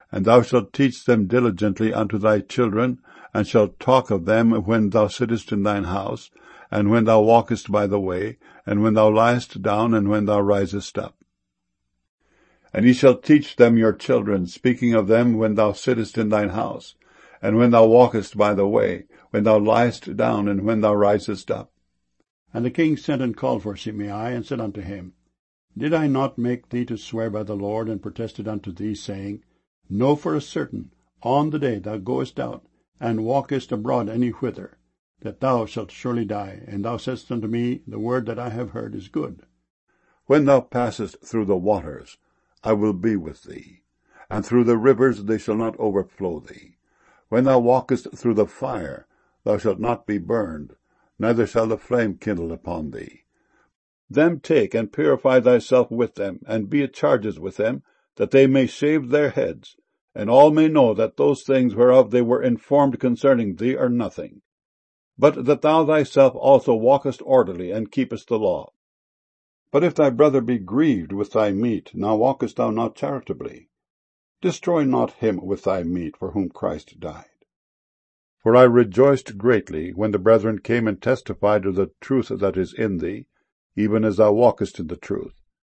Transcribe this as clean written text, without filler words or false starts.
And thou shalt teach them diligently unto thy children, and shalt talk of them when thou sittest in thine house, and when thou walkest by the way, and when thou liest down, and when thou risest up. And ye shall teach them your children, speaking of them when thou sittest in thine house, and when thou walkest by the way, when thou liest down, and when thou risest up. And the king sent and called for Shimei, and said unto him, Did I not make thee to swear by the Lord, and protested unto thee, saying, Know for a certain, on the day thou goest out, and walkest abroad any whither, that thou shalt surely die, and thou saidst unto me, The word that I have heard is good. When thou passest through the waters, I will be with thee, and through the rivers they shall not overflow thee. When thou walkest through the fire, thou shalt not be burned, neither shall the flame kindle upon thee. Them take and purify thyself with them, and be at charges with them, that they may shave their heads, and all may know that those things whereof they were informed concerning thee are nothing, but that thou thyself also walkest orderly, and keepest the law. But if thy brother be grieved with thy meat, now walkest thou not charitably. Destroy not him with thy meat, for whom Christ died. For I rejoiced greatly when the brethren came and testified of the truth that is in thee, even as thou walkest in the truth.